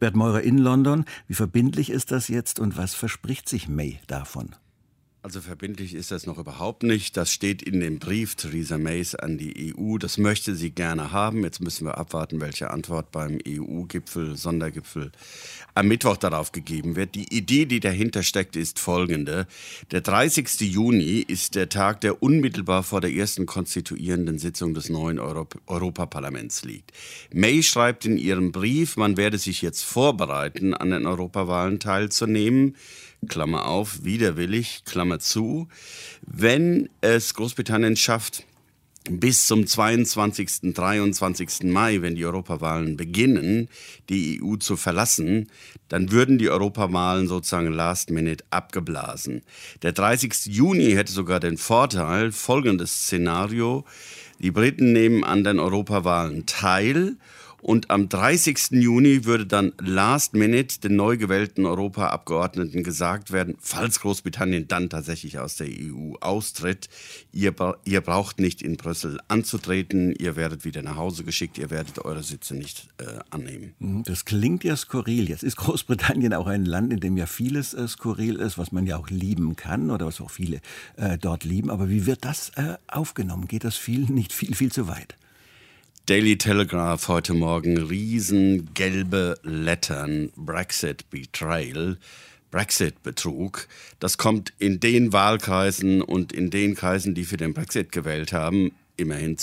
Bert Meurer in London. Wie verbindlich ist das jetzt und was verspricht sich May davon? Also verbindlich ist das noch überhaupt nicht. Das steht in dem Brief Theresa Mays an die EU. Das möchte sie gerne haben. Jetzt müssen wir abwarten, welche Antwort beim EU-Gipfel, Sondergipfel am Mittwoch darauf gegeben wird. Die Idee, die dahinter steckt, ist folgende. Der 30. Juni ist der Tag, der unmittelbar vor der ersten konstituierenden Sitzung des neuen Europaparlaments liegt. May schreibt in ihrem Brief, man werde sich jetzt vorbereiten, an den Europawahlen teilzunehmen. Klammer auf, widerwillig, Klammer zu, wenn es Großbritannien schafft, bis zum 22., 23. Mai, wenn die Europawahlen beginnen, die EU zu verlassen, dann würden die Europawahlen sozusagen last minute abgeblasen. Der 30. Juni hätte sogar den Vorteil, folgendes Szenario, die Briten nehmen an den Europawahlen teil. Und am 30. Juni würde dann last minute den neu gewählten Europaabgeordneten gesagt werden, falls Großbritannien dann tatsächlich aus der EU austritt, ihr braucht nicht in Brüssel anzutreten, ihr werdet wieder nach Hause geschickt, ihr werdet eure Sitze nicht annehmen. Das klingt ja skurril. Jetzt ist Großbritannien auch ein Land, in dem ja vieles skurril ist, was man ja auch lieben kann oder was auch viele dort lieben. Aber wie wird das aufgenommen? Geht das nicht viel zu weit? Daily Telegraph heute Morgen, riesengelbe Lettern, Brexit Betrayal, Brexit-Betrug. Das kommt in den Wahlkreisen und in den Kreisen, die für den Brexit gewählt haben, immerhin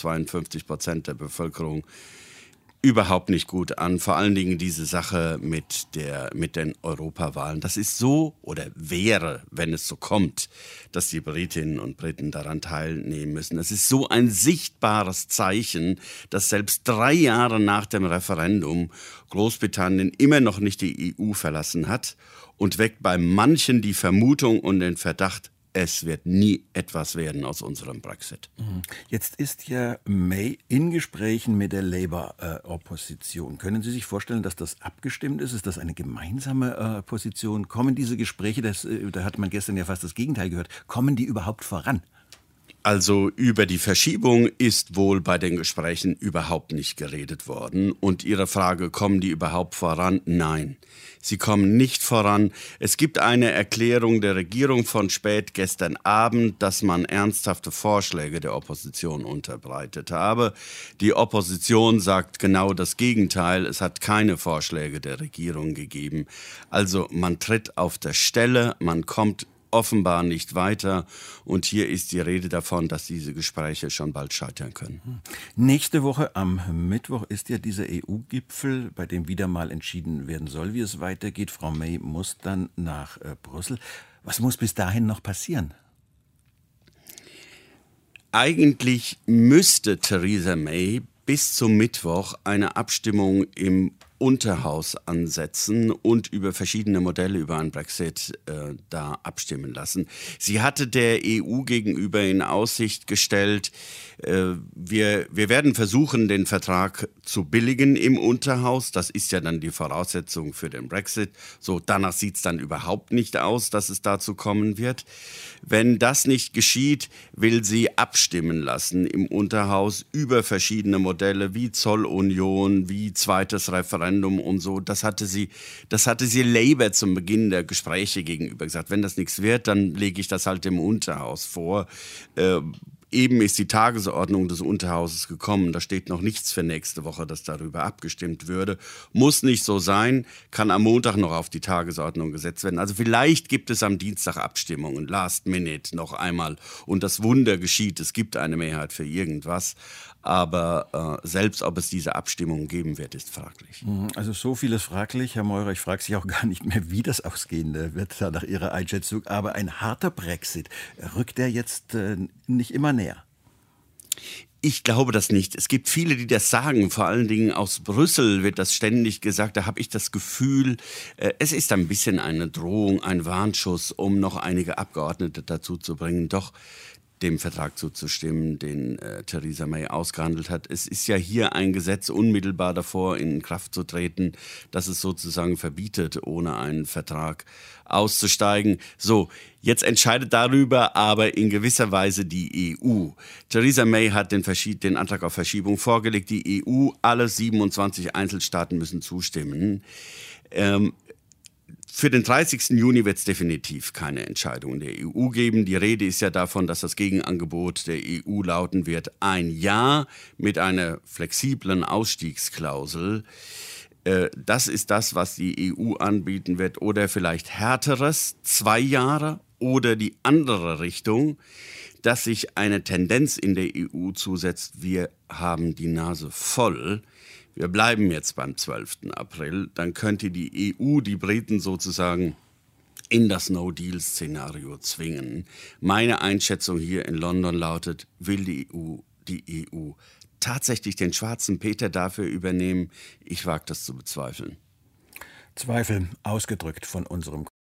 52% der Bevölkerung, überhaupt nicht gut an. Vor allen Dingen diese Sache mit den Europawahlen. Das ist so oder wäre, wenn es so kommt, dass die Britinnen und Briten daran teilnehmen müssen. Es ist so ein sichtbares Zeichen, dass selbst 3 Jahre nach dem Referendum Großbritannien immer noch nicht die EU verlassen hat und weckt bei manchen die Vermutung und den Verdacht, es wird nie etwas werden aus unserem Brexit. Jetzt ist ja May in Gesprächen mit der Labour-Opposition. Können Sie sich vorstellen, dass das abgestimmt ist? Ist das eine gemeinsame Position? Kommen diese Gespräche, da hat man gestern ja fast das Gegenteil gehört, kommen die überhaupt voran? Also über die Verschiebung ist wohl bei den Gesprächen überhaupt nicht geredet worden. Und Ihre Frage, kommen die überhaupt voran? Nein, sie kommen nicht voran. Es gibt eine Erklärung der Regierung von spät gestern Abend, dass man ernsthafte Vorschläge der Opposition unterbreitet habe. Die Opposition sagt genau das Gegenteil. Es hat keine Vorschläge der Regierung gegeben. Also man tritt auf der Stelle, man kommt offenbar nicht weiter. Und hier ist die Rede davon, dass diese Gespräche schon bald scheitern können. Nächste Woche am Mittwoch ist ja dieser EU-Gipfel, bei dem wieder mal entschieden werden soll, wie es weitergeht. Frau May muss dann nach Brüssel. Was muss bis dahin noch passieren? Eigentlich müsste Theresa May bis zum Mittwoch eine Abstimmung im Unterhaus ansetzen und über verschiedene Modelle über einen Brexit da abstimmen lassen. Sie hatte der EU gegenüber in Aussicht gestellt, wir werden versuchen, den Vertrag zu billigen im Unterhaus. Das ist ja dann die Voraussetzung für den Brexit. So, danach sieht es dann überhaupt nicht aus, dass es dazu kommen wird. Wenn das nicht geschieht, will sie abstimmen lassen im Unterhaus über verschiedene Modelle wie Zollunion, wie zweites Referendum und so. Das hatte sie Labour zum Beginn der Gespräche gegenüber gesagt. Wenn das nichts wird, dann lege ich das halt im Unterhaus vor. Eben ist die Tagesordnung des Unterhauses gekommen. Da steht noch nichts für nächste Woche, dass darüber abgestimmt würde. Muss nicht so sein, kann am Montag noch auf die Tagesordnung gesetzt werden. Also vielleicht gibt es am Dienstag Abstimmungen, last minute noch einmal. Und das Wunder geschieht, es gibt eine Mehrheit für irgendwas. Aber selbst ob es diese Abstimmung geben wird, ist fraglich. Also so vieles fraglich, Herr Meurer. Ich frage Sie auch gar nicht mehr, wie das ausgehen wird da nach Ihrer Einschätzung. Aber ein harter Brexit, rückt der jetzt nicht immer näher? Ich glaube das nicht. Es gibt viele, die das sagen. Vor allen Dingen aus Brüssel wird das ständig gesagt. Da habe ich das Gefühl, es ist ein bisschen eine Drohung, ein Warnschuss, um noch einige Abgeordnete dazu zu bringen, doch dem Vertrag zuzustimmen, den Theresa May ausgehandelt hat. Es ist ja hier ein Gesetz unmittelbar davor in Kraft zu treten, das es sozusagen verbietet, ohne einen Vertrag auszusteigen. So, jetzt entscheidet darüber aber in gewisser Weise die EU. Theresa May hat den Antrag auf Verschiebung vorgelegt. Die EU, alle 27 Einzelstaaten müssen zustimmen. Für den 30. Juni wird es definitiv keine Entscheidung der EU geben. Die Rede ist ja davon, dass das Gegenangebot der EU lauten wird, ein Jahr mit einer flexiblen Ausstiegsklausel. Das ist das, was die EU anbieten wird. Oder vielleicht härteres, 2 Jahre, oder die andere Richtung, dass sich eine Tendenz in der EU zusetzt. Wir haben die Nase voll. Wir bleiben jetzt beim 12. April. Dann könnte die EU die Briten sozusagen in das No-Deal-Szenario zwingen. Meine Einschätzung hier in London lautet, will die EU tatsächlich den schwarzen Peter dafür übernehmen? Ich wage das zu bezweifeln. Zweifel ausgedrückt von unserem